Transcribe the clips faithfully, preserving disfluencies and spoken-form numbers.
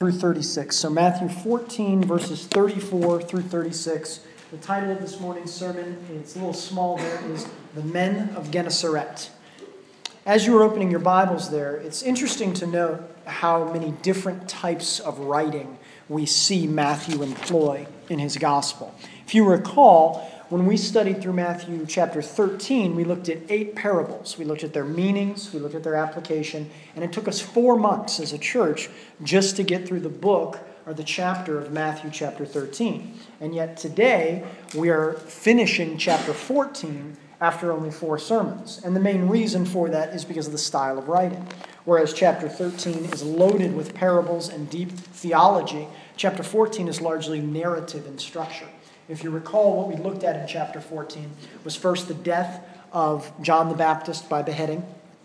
through thirty-six. So Matthew fourteen, verses thirty-four through thirty-six. The title of this morning's sermon, it's a little small there, is The Men of Gennesaret. As you are opening your Bibles there, it's interesting to note how many different types of writing we see Matthew employ in his gospel. If you recall, when we studied through Matthew chapter thirteen, we looked at eight parables. We looked at their meanings, we looked at their application, and it took us four months as a church just to get through the book or the chapter of Matthew chapter thirteen. And yet today, we are finishing chapter fourteen after only four sermons. And the main reason for that is because of the style of writing. Whereas chapter thirteen is loaded with parables and deep theology, chapter fourteen is largely narrative in structure. If you recall, what we looked at in chapter fourteen was first the death of John the Baptist by beheading,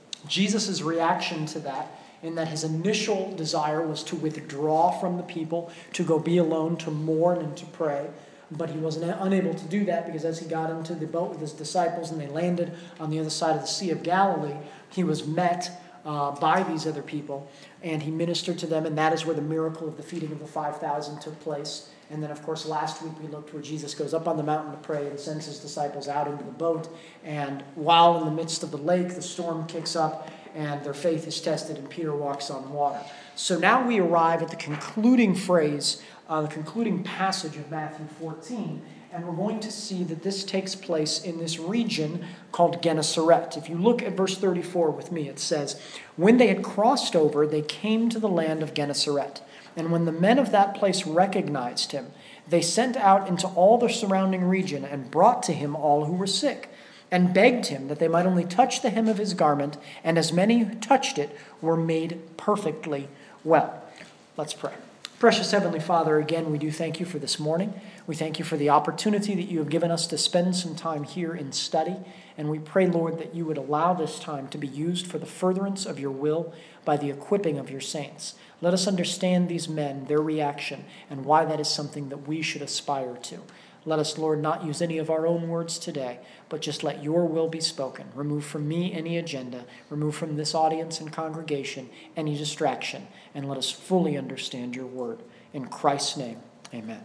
Jesus' reaction to that, in that his initial desire was to withdraw from the people, to go be alone, to mourn and to pray. But he was unable to do that because as he got into the boat with his disciples and they landed on the other side of the Sea of Galilee, he was met uh, by these other people and he ministered to them, and that is where the miracle of the feeding of the five thousand took place. And then, of course, last week we looked where Jesus goes up on the mountain to pray and sends his disciples out into the boat. And while in the midst of the lake, the storm kicks up and their faith is tested and Peter walks on water. So now we arrive at the concluding phrase, uh, the concluding passage of Matthew fourteen. And we're going to see that this takes place in this region called Gennesaret. If you look at verse thirty-four with me, it says, "When they had crossed over, they came to the land of Gennesaret. And when the men of that place recognized him, they sent out into all the surrounding region and brought to him all who were sick, and begged him that they might only touch the hem of his garment, and as many who touched it were made perfectly well." Let's pray. Precious Heavenly Father, again, we do thank you for this morning. We thank you for the opportunity that you have given us to spend some time here in study. And we pray, Lord, that you would allow this time to be used for the furtherance of your will by the equipping of your saints. Let us understand these men, their reaction, and why that is something that we should aspire to. Let us, Lord, not use any of our own words today, but just let your will be spoken. Remove from me any agenda. Remove from this audience and congregation any distraction. And let us fully understand your word. In Christ's name, amen.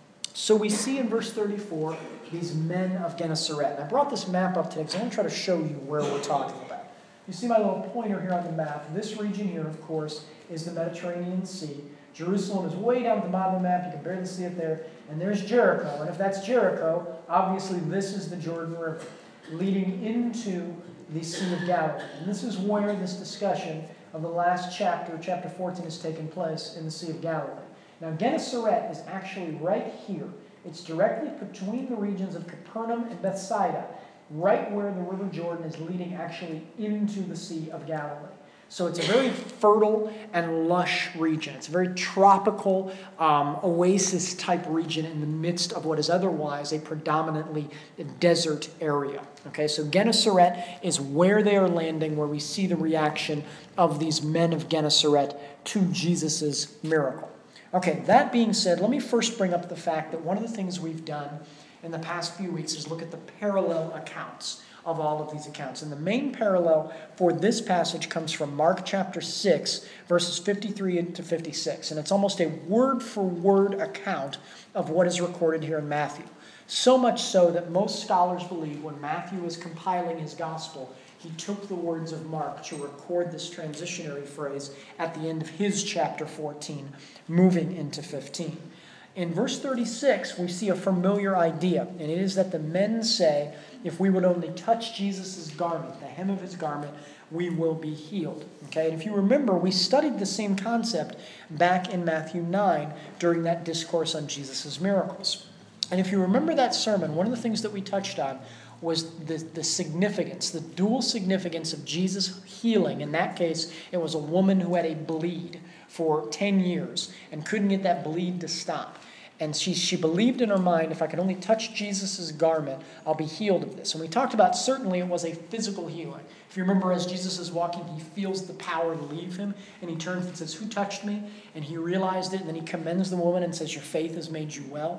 So we see in verse thirty-four these men of Gennesaret. And I brought this map up today because I want to try to show you where we're talking about. You see my little pointer here on the map. This region here, of course, is the Mediterranean Sea. Jerusalem is way down at the bottom of the map. You can barely see it there. And there's Jericho. And if that's Jericho, obviously this is the Jordan River leading into the Sea of Galilee. And this is where this discussion of the last chapter, chapter fourteen, has taken place in the Sea of Galilee. Now, Gennesaret is actually right here. It's directly between the regions of Capernaum and Bethsaida, right where the River Jordan is leading actually into the Sea of Galilee. So it's a very fertile and lush region. It's a very tropical, um, oasis-type region in the midst of what is otherwise a predominantly desert area. Okay, so Gennesaret is where they are landing, where we see the reaction of these men of Gennesaret to Jesus' miracle. Okay, that being said, let me first bring up the fact that one of the things we've done in the past few weeks is look at the parallel accounts of all of these accounts. And the main parallel for this passage comes from Mark chapter six, verses fifty-three to fifty-six. And it's almost a word-for-word account of what is recorded here in Matthew. So much so that most scholars believe when Matthew was compiling his gospel, he took the words of Mark to record this transitionary phrase at the end of his chapter fourteen, moving into fifteen. In verse thirty-six, we see a familiar idea, and it is that the men say, if we would only touch Jesus' garment, the hem of his garment, we will be healed. Okay, and if you remember, we studied the same concept back in Matthew nine during that discourse on Jesus' miracles. And if you remember that sermon, one of the things that we touched on was the, the significance, the dual significance of Jesus healing. In that case, it was a woman who had a bleed for ten years and couldn't get that bleed to stop. And she, she believed in her mind, if I could only touch Jesus' garment, I'll be healed of this. And we talked about certainly it was a physical healing. If you remember, as Jesus is walking, he feels the power leave him, and he turns and says, "Who touched me?" And he realized it, and then he commends the woman and says, "Your faith has made you well."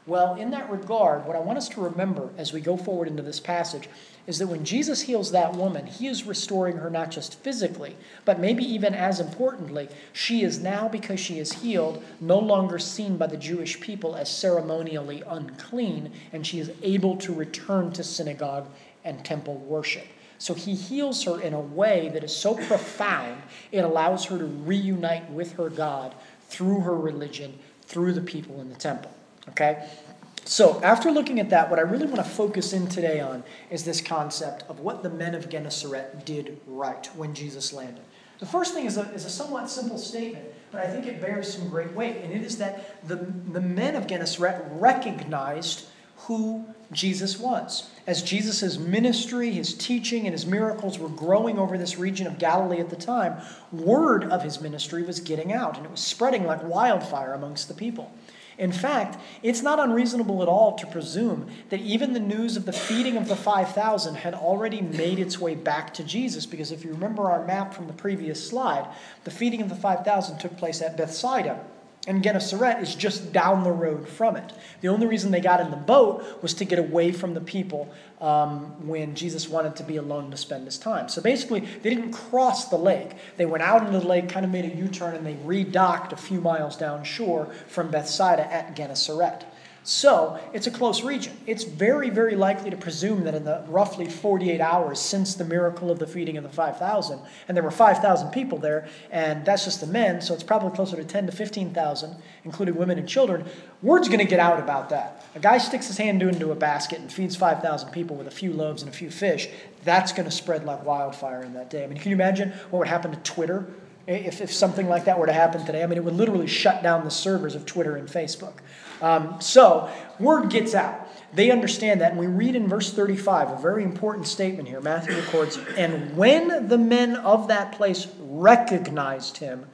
Well, in that regard, what I want us to remember as we go forward into this passage is that when Jesus heals that woman, he is restoring her not just physically, but maybe even as importantly, she is now, because she is healed, no longer seen by the Jewish people as ceremonially unclean, and she is able to return to synagogue and temple worship. So he heals her in a way that is so profound, it allows her to reunite with her God through her religion, through the people in the temple. Okay? So after looking at that, what I really want to focus in today on is this concept of what the men of Gennesaret did right when Jesus landed. The first thing is a, is a somewhat simple statement, but I think it bears some great weight, and it is that the, the men of Gennesaret recognized who Jesus was. As Jesus' ministry, his teaching, and his miracles were growing over this region of Galilee at the time, word of his ministry was getting out, and it was spreading like wildfire amongst the people. In fact, it's not unreasonable at all to presume that even the news of the feeding of the five thousand had already made its way back to Jesus, because if you remember our map from the previous slide, the feeding of the five thousand took place at Bethsaida, and Gennesaret is just down the road from it. The only reason they got in the boat was to get away from the people um, when Jesus wanted to be alone to spend his time. So basically, they didn't cross the lake. They went out into the lake, kind of made a U-turn, and they redocked a few miles down shore from Bethsaida at Gennesaret. So it's a close region. It's very, very likely to presume that in the roughly forty-eight hours since the miracle of the feeding of the five thousand, and there were five thousand people there, and that's just the men, so it's probably closer to ten to fifteen thousand, including women and children, word's going to get out about that. A guy sticks his hand into a basket and feeds five thousand people with a few loaves and a few fish. That's going to spread like wildfire in that day. I mean, can you imagine what would happen to Twitter if, if something like that were to happen today? I mean, it would literally shut down the servers of Twitter and Facebook. Um, so, word gets out. They understand that. And we read in verse thirty-five, a very important statement here. Matthew records, "And when the men of that place recognized him,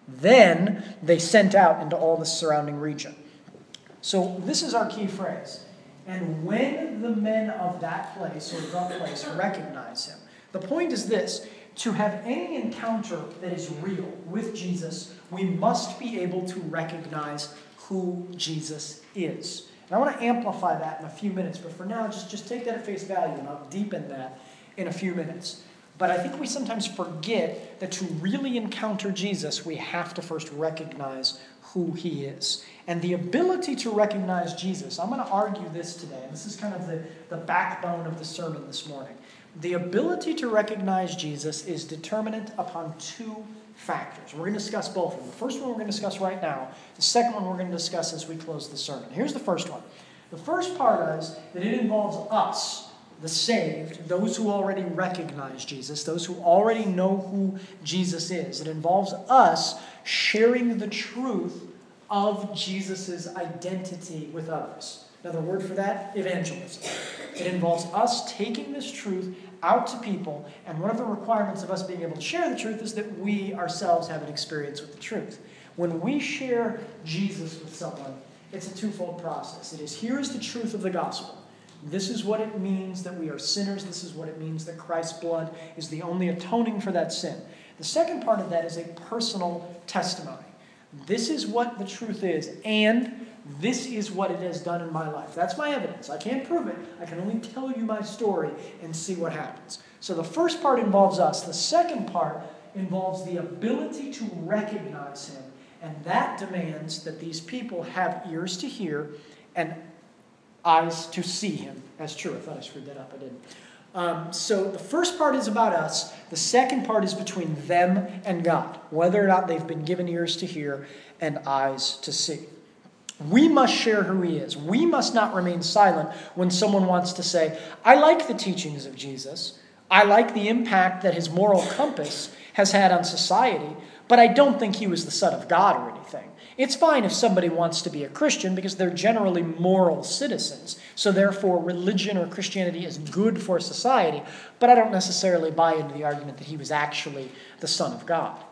then they sent out into all the surrounding region." So, this is our key phrase. And when the men of that place, or the place, recognize him. The point is this: to have any encounter that is real with Jesus, we must be able to recognize who Jesus is. And I want to amplify that in a few minutes, but for now, just, just take that at face value, and I'll deepen that in a few minutes. But I think we sometimes forget that to really encounter Jesus, we have to first recognize who he is. And the ability to recognize Jesus, I'm going to argue this today, and this is kind of the, the backbone of the sermon this morning. The ability to recognize Jesus is determinant upon two factors. We're going to discuss both of them. The first one we're going to discuss right now. The second one we're going to discuss as we close the sermon. Here's the first one. The first part is that it involves us, the saved, those who already recognize Jesus, those who already know who Jesus is. It involves us sharing the truth of Jesus' identity with others. Another word for that, evangelism. It involves us taking this truth out to people, and one of the requirements of us being able to share the truth is that we ourselves have an experience with the truth. When we share Jesus with someone, it's a twofold process. It is, here is the truth of the gospel. This is what it means that we are sinners. This is what it means that Christ's blood is the only atoning for that sin. The second part of that is a personal testimony. This is what the truth is, and this is what it has done in my life. That's my evidence. I can't prove it. I can only tell you my story and see what happens. So the first part involves us. The second part involves the ability to recognize him. And that demands that these people have ears to hear and eyes to see him as true. I thought I screwed that up. I didn't. Um, so the first part is about us. The second part is between them and God, whether or not they've been given ears to hear and eyes to see. We must share who he is. We must not remain silent when someone wants to say, I like the teachings of Jesus. I like the impact that his moral compass has had on society, but I don't think he was the Son of God or anything. It's fine if somebody wants to be a Christian because they're generally moral citizens. So therefore, religion or Christianity is good for society, but I don't necessarily buy into the argument that he was actually the Son of God.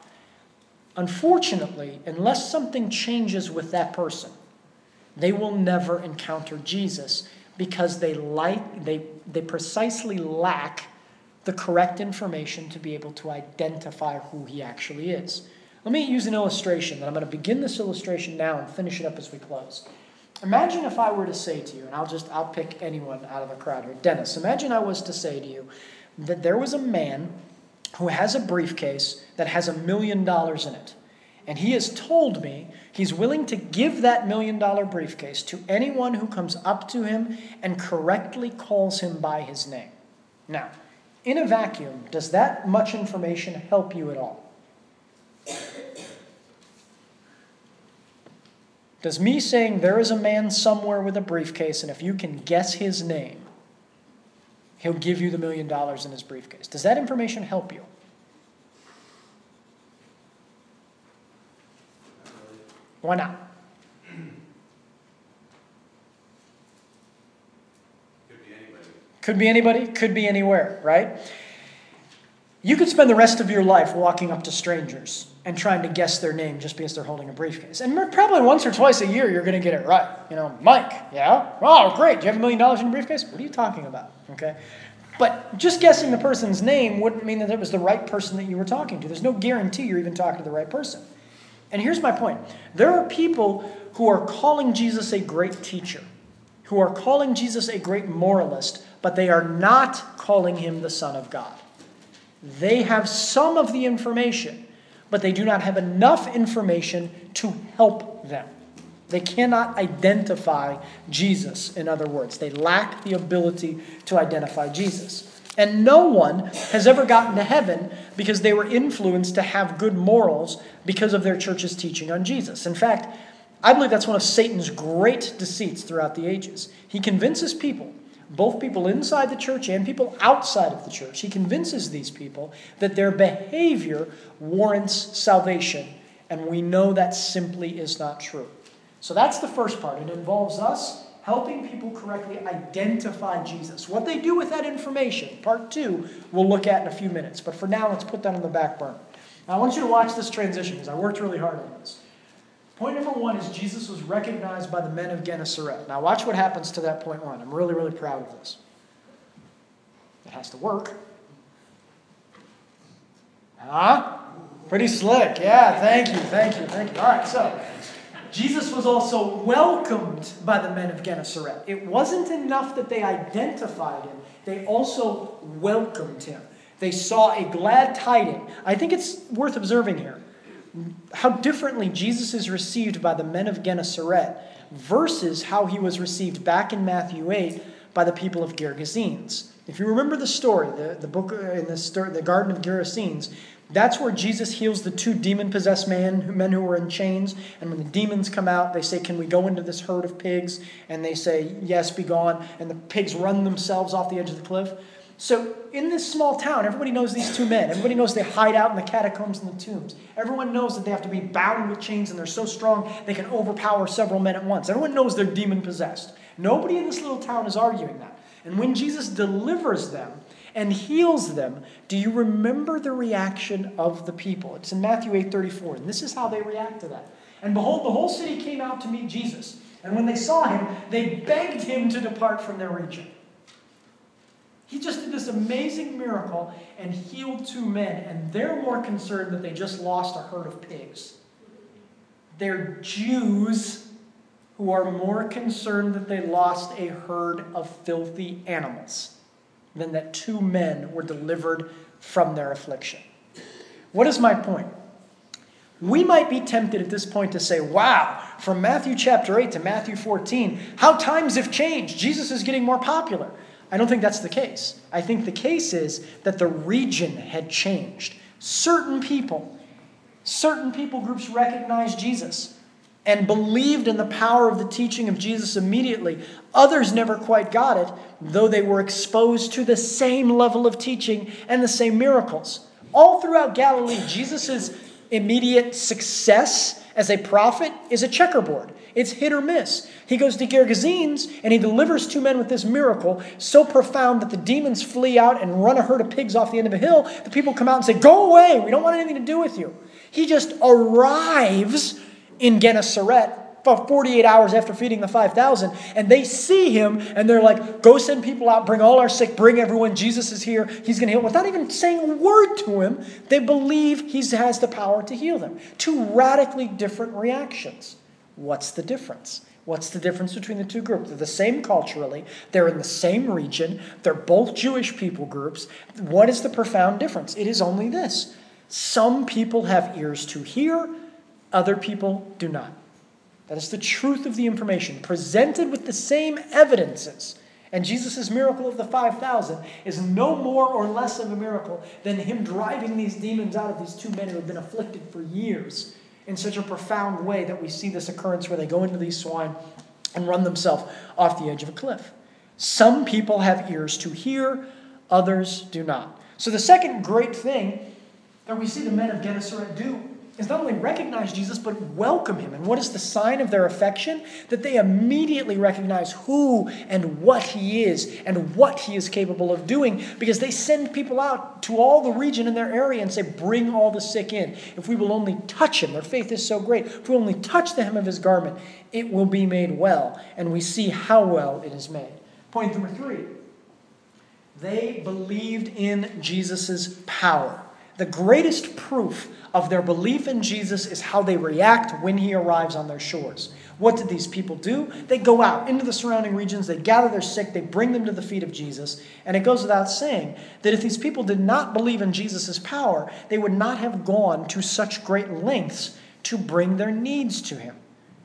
Unfortunately, unless something changes with that person, they will never encounter Jesus because they like they they precisely lack the correct information to be able to identify who he actually is. Let me use an illustration, and I'm going to begin this illustration now and finish it up as we close. Imagine if I were to say to you, and I'll just, I'll pick anyone out of the crowd here. Dennis, imagine I was to say to you that there was a man who has a briefcase that has a million dollars in it. And he has told me he's willing to give that million dollar briefcase to anyone who comes up to him and correctly calls him by his name. Now, in a vacuum, does that much information help you at all? Does me saying there is a man somewhere with a briefcase and if you can guess his name, he'll give you the million dollars in his briefcase, does that information help you? Why not? Could be anybody. Could be anybody, could be anywhere, right? You could spend the rest of your life walking up to strangers and trying to guess their name just because they're holding a briefcase. And probably once or twice a year, you're going to get it right. You know, Mike, yeah? Oh, great. Do you have a million dollars in your briefcase? What are you talking about? Okay. But just guessing the person's name wouldn't mean that it was the right person that you were talking to. There's no guarantee you're even talking to the right person. And here's my point. There are people who are calling Jesus a great teacher, who are calling Jesus a great moralist, but they are not calling him the Son of God. They have some of the information, but they do not have enough information to help them. They cannot identify Jesus, in other words. They lack the ability to identify Jesus. And no one has ever gotten to heaven because they were influenced to have good morals because of their church's teaching on Jesus. In fact, I believe that's one of Satan's great deceits throughout the ages. He convinces people, both people inside the church and people outside of the church, he convinces these people that their behavior warrants salvation. And we know that simply is not true. So that's the first part. It involves us helping people correctly identify Jesus. What they do with that information, part two, we'll look at in a few minutes. But for now, let's put that on the back burner. Now, I want you to watch this transition because I worked really hard on this. Point number one is Jesus was recognized by the men of Gennesaret. Now, watch what happens to that point one. I'm really, really proud of this. It has to work. Huh? Pretty slick. Yeah, thank you, thank you, thank you. All right, so Jesus was also welcomed by the men of Gennesaret. It wasn't enough that they identified him. They also welcomed him. They saw a glad tiding. I think it's worth observing here how differently Jesus is received by the men of Gennesaret versus how he was received back in Matthew eight by the people of Gergesenes. If you remember the story, the, the book in the, story, the Garden of Gerasenes, that's where Jesus heals the two demon-possessed men, men who were in chains. And when the demons come out, they say, can we go into this herd of pigs? And they say, yes, be gone. And the pigs run themselves off the edge of the cliff. So in this small town, everybody knows these two men. Everybody knows they hide out in the catacombs and the tombs. Everyone knows that they have to be bound with chains and they're so strong they can overpower several men at once. Everyone knows they're demon-possessed. Nobody in this little town is arguing that. And when Jesus delivers them and heals them, do you remember the reaction of the people? It's in Matthew eight thirty-four, and this is how they react to that. And behold, the whole city came out to meet Jesus. And when they saw him, they begged him to depart from their region. He just did this amazing miracle and healed two men, and they're more concerned that they just lost a herd of pigs. They're Jews who are more concerned that they lost a herd of filthy animals than that two men were delivered from their affliction. What is my point? We might be tempted at this point to say, wow, from Matthew chapter eight to Matthew fourteen, how times have changed. Jesus is getting more popular. I don't think that's the case. I think the case is that the region had changed. Certain people, certain people groups recognized Jesus and believed in the power of the teaching of Jesus immediately. Others never quite got it, though they were exposed to the same level of teaching and the same miracles. All throughout Galilee, Jesus' immediate success as a prophet is a checkerboard. It's hit or miss. He goes to Gergesenes and he delivers two men with this miracle so profound that the demons flee out and run a herd of pigs off the end of a hill. The people come out and say, go away, we don't want anything to do with you. He just arrives in Gennesaret about forty-eight hours after feeding the five thousand, and they see him, and they're like, go send people out, bring all our sick, bring everyone, Jesus is here, he's going to heal. Without even saying a word to him, they believe he has the power to heal them. Two radically different reactions. What's the difference? What's the difference between the two groups? They're the same culturally. They're in the same region. They're both Jewish people groups. What is the profound difference? It is only this. Some people have ears to hear, other people do not. That is the truth of the information, presented with the same evidences. And Jesus' miracle of the five thousand is no more or less of a miracle than him driving these demons out of these two men who have been afflicted for years in such a profound way that we see this occurrence where they go into these swine and run themselves off the edge of a cliff. Some people have ears to hear, others do not. So the second great thing that we see the men of Gennesaret do is not only recognize Jesus, but welcome him. And what is the sign of their affection? That they immediately recognize who and what he is and what he is capable of doing, because they send people out to all the region in their area and say, bring all the sick in. If we will only touch him, their faith is so great. If we only touch the hem of his garment, it will be made well. And we see how well it is made. Point number three. They believed in Jesus' power. The greatest proof of their belief in Jesus is how they react when he arrives on their shores. What did these people do? They go out into the surrounding regions, they gather their sick, they bring them to the feet of Jesus. And it goes without saying that if these people did not believe in Jesus' power, they would not have gone to such great lengths to bring their needs to him.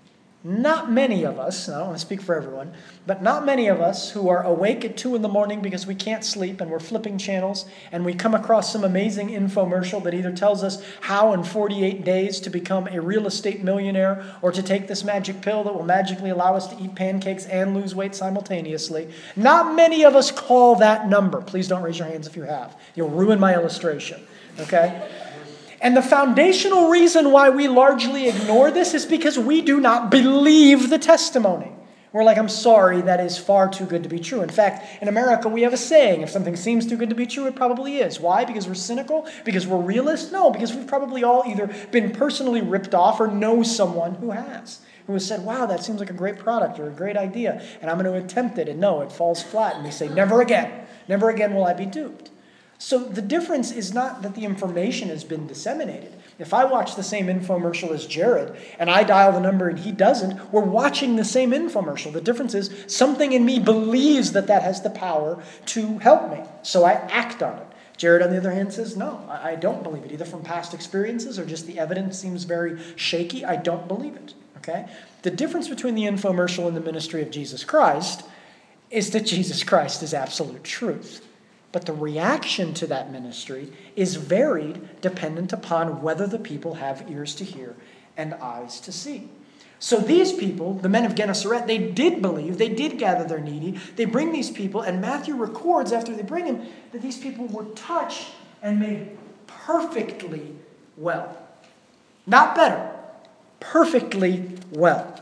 Not many of us, I don't want to speak for everyone, but not many of us who are awake at two in the morning because we can't sleep and we're flipping channels and we come across some amazing infomercial that either tells us how in forty-eight days to become a real estate millionaire or to take this magic pill that will magically allow us to eat pancakes and lose weight simultaneously. Not many of us call that number. Please don't raise your hands if you have. You'll ruin my illustration, okay? And the foundational reason why we largely ignore this is because we do not believe the testimony. We're like, I'm sorry, that is far too good to be true. In fact, in America, we have a saying, if something seems too good to be true, it probably is. Why? Because we're cynical? Because we're realists? No, because we've probably all either been personally ripped off or know someone who has. Who has said, wow, that seems like a great product or a great idea, and I'm going to attempt it, and no, it falls flat. And we say, never again. Never again will I be duped. So the difference is not that the information has been disseminated. If I watch the same infomercial as Jared, and I dial the number and he doesn't, we're watching the same infomercial. The difference is something in me believes that that has the power to help me, so I act on it. Jared, on the other hand, says, no, I don't believe it, either from past experiences or just the evidence seems very shaky. I don't believe it, okay? The difference between the infomercial and the ministry of Jesus Christ is that Jesus Christ is absolute truth. But the reaction to that ministry is varied dependent upon whether the people have ears to hear and eyes to see. So these people, the men of Gennesaret, they did believe, they did gather their needy, they bring these people, and Matthew records after they bring him that these people were touched and made perfectly well. Not better, perfectly well.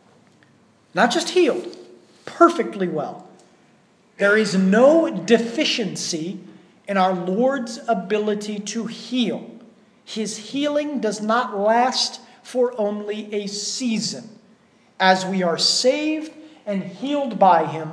Not just healed, perfectly well. There is no deficiency in our Lord's ability to heal. His healing does not last for only a season. As we are saved and healed by him,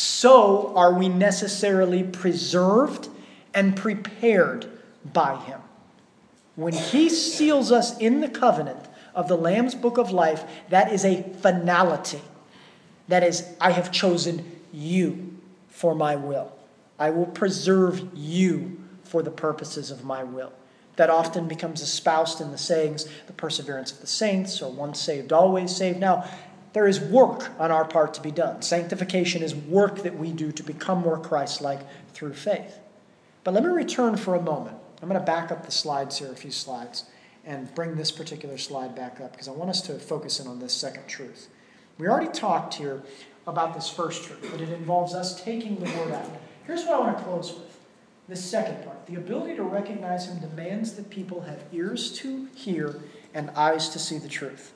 so are we necessarily preserved and prepared by him. When he seals us in the covenant of the Lamb's Book of Life, that is a finality. That is, I have chosen you for my will. I will preserve you for the purposes of my will. That often becomes espoused in the sayings, the perseverance of the saints, or once saved, always saved. Now, there is work on our part to be done. Sanctification is work that we do to become more Christ-like through faith. But let me return for a moment. I'm going to back up the slides here, a few slides, and bring this particular slide back up, because I want us to focus in on this second truth. We already talked here about this first truth, but it involves us taking the word out. Here's what I want to close with. This second part. The ability to recognize him demands that people have ears to hear and eyes to see the truth.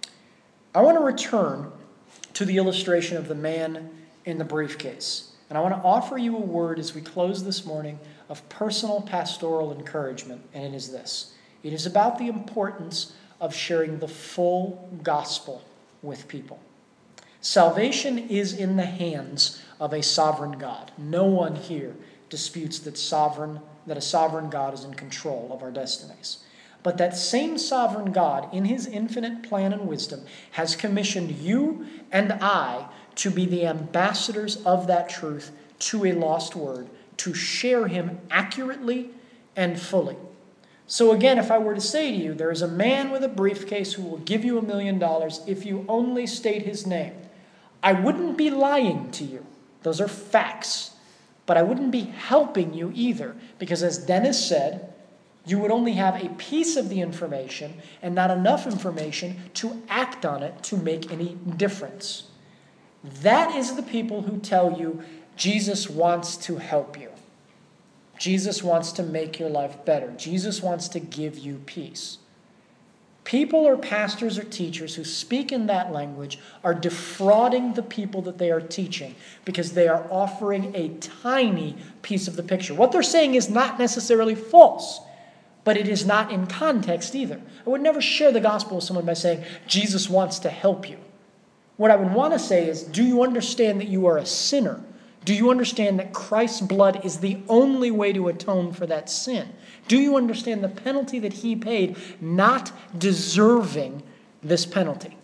I want to return to the illustration of the man in the briefcase. And I want to offer you a word as we close this morning of personal pastoral encouragement, and it is this. It is about the importance of sharing the full gospel with people. Salvation is in the hands of a sovereign God. No one here disputes that sovereign, that a sovereign God is in control of our destinies. But that same sovereign God, in his infinite plan and wisdom, has commissioned you and I to be the ambassadors of that truth to a lost word, to share him accurately and fully. So again, if I were to say to you, there is a man with a briefcase who will give you a million dollars if you only state his name, I wouldn't be lying to you. Those are facts. But I wouldn't be helping you either, because as Dennis said, you would only have a piece of the information and not enough information to act on it to make any difference. That is the people who tell you Jesus wants to help you. Jesus wants to make your life better. Jesus wants to give you peace. People or pastors or teachers who speak in that language are defrauding the people that they are teaching because they are offering a tiny piece of the picture. What they're saying is not necessarily false, but it is not in context either. I would never share the gospel with someone by saying, Jesus wants to help you. What I would want to say is, do you understand that you are a sinner? Do you understand that Christ's blood is the only way to atone for that sin? Do you understand the penalty that he paid, not deserving this penalty?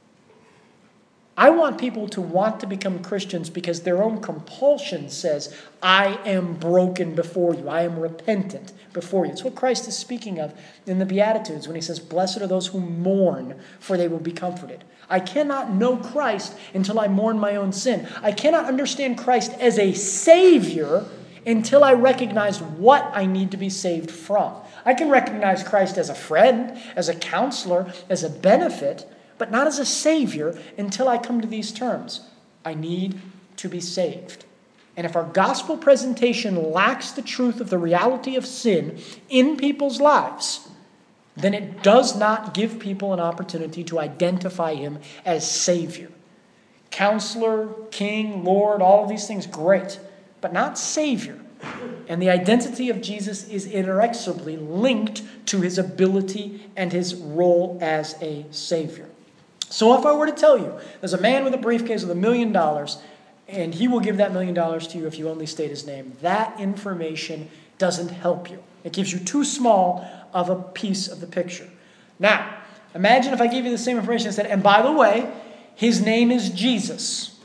I want people to want to become Christians because their own compulsion says, I am broken before you. I am repentant before you. It's what Christ is speaking of in the Beatitudes when he says, blessed are those who mourn, for they will be comforted. I cannot know Christ until I mourn my own sin. I cannot understand Christ as a Savior until I recognize what I need to be saved from. I can recognize Christ as a friend, as a counselor, as a benefit, but not as a Savior until I come to these terms. I need to be saved. And if our gospel presentation lacks the truth of the reality of sin in people's lives, then it does not give people an opportunity to identify him as Savior. Counselor, King, Lord, all of these things, great, but not Savior. And the identity of Jesus is inexorably linked to his ability and his role as a Savior. So if I were to tell you, there's a man with a briefcase with a million dollars, and he will give that million dollars to you if you only state his name, that information doesn't help you. It gives you too small of a piece of the picture. Now, imagine if I gave you the same information and said, and by the way, his name is Jesus.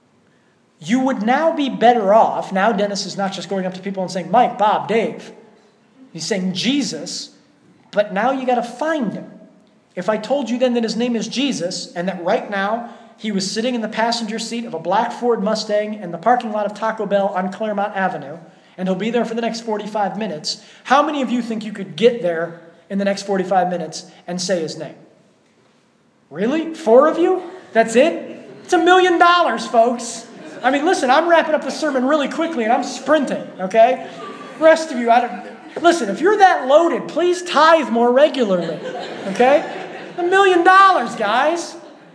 You would now be better off. Now Dennis is not just going up to people and saying, Mike, Bob, Dave. He's saying Jesus, but now you got to find him. If I told you then that his name is Jesus and that right now he was sitting in the passenger seat of a black Ford Mustang in the parking lot of Taco Bell on Claremont Avenue, and he'll be there for the next forty-five minutes, how many of you think you could get there in the next forty-five minutes and say his name? Really? Four of you? That's it? It's a million dollars, folks. I mean, listen, I'm wrapping up the sermon really quickly and I'm sprinting, okay? The rest of you, I don't... Listen, if you're that loaded, please tithe more regularly, okay? A million dollars, guys.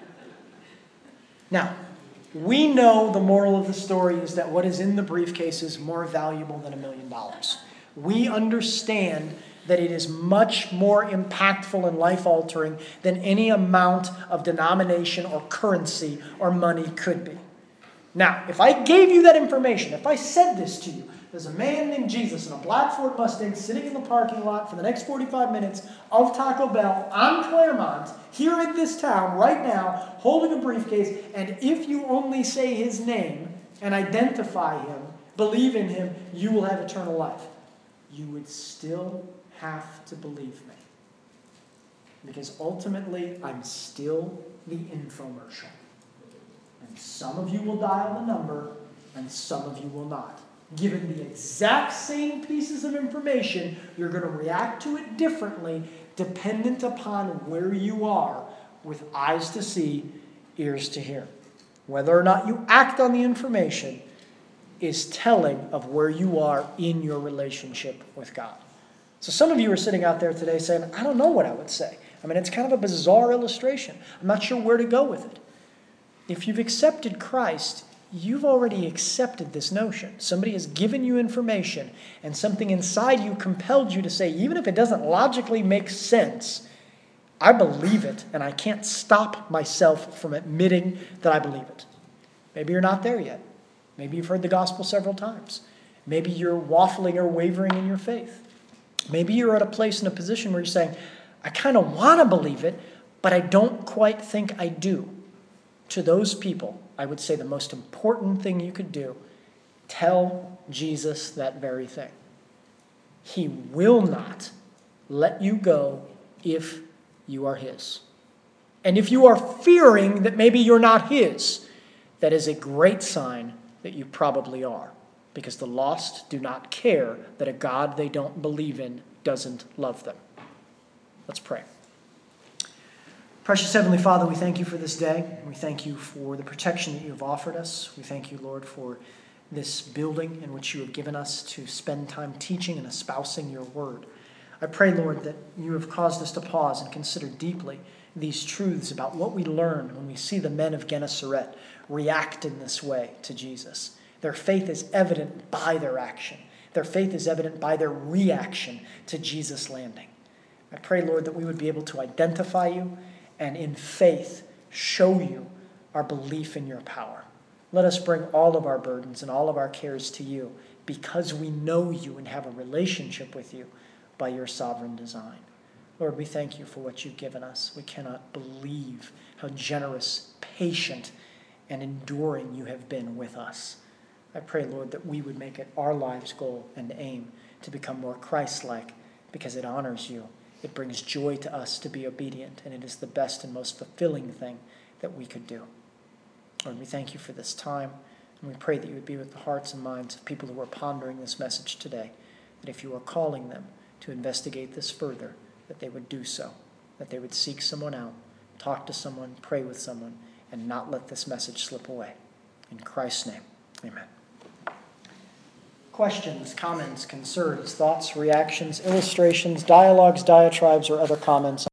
Now, we know the moral of the story is that what is in the briefcase is more valuable than a million dollars. We understand that it is much more impactful and life-altering than any amount of denomination or currency or money could be. Now, if I gave you that information, if I said this to you, there's a man named Jesus in a black Ford Mustang sitting in the parking lot for the next forty-five minutes of Taco Bell on Claremont, here in this town right now, holding a briefcase, and if you only say his name and identify him, believe in him, you will have eternal life. You would still have to believe me. Because ultimately, I'm still the infomercial. And some of you will dial the number, and some of you will not. Given the exact same pieces of information, you're going to react to it differently dependent upon where you are with eyes to see, ears to hear. Whether or not you act on the information is telling of where you are in your relationship with God. So some of you are sitting out there today saying, I don't know what I would say. I mean, it's kind of a bizarre illustration. I'm not sure where to go with it. If you've accepted Christ, you've already accepted this notion. Somebody has given you information, and something inside you compelled you to say, even if it doesn't logically make sense, I believe it, and I can't stop myself from admitting that I believe it. Maybe you're not there yet. Maybe you've heard the gospel several times. Maybe you're waffling or wavering in your faith. Maybe you're at a place in a position where you're saying, I kind of want to believe it, but I don't quite think I do. To those people, I would say the most important thing you could do, tell Jesus that very thing. He will not let you go if you are his. And if you are fearing that maybe you're not his, that is a great sign that you probably are. Because the lost do not care that a God they don't believe in doesn't love them. Let's pray. Precious Heavenly Father, we thank you for this day. We thank you for the protection that you have offered us. We thank you, Lord, for this building in which you have given us to spend time teaching and espousing your word. I pray, Lord, that you have caused us to pause and consider deeply these truths about what we learn when we see the men of Gennesaret react in this way to Jesus. Their faith is evident by their action. Their faith is evident by their reaction to Jesus landing. I pray, Lord, that we would be able to identify you and in faith show you our belief in your power. Let us bring all of our burdens and all of our cares to you because we know you and have a relationship with you by your sovereign design. Lord, we thank you for what you've given us. We cannot believe how generous, patient, and enduring you have been with us. I pray, Lord, that we would make it our life's goal and aim to become more Christ-like because it honors you. It brings joy to us to be obedient, and it is the best and most fulfilling thing that we could do. Lord, we thank you for this time, and we pray that you would be with the hearts and minds of people who are pondering this message today, that if you are calling them to investigate this further, that they would do so, that they would seek someone out, talk to someone, pray with someone, and not let this message slip away. In Christ's name, amen. Questions, comments, concerns, thoughts, reactions, illustrations, dialogues, diatribes, or other comments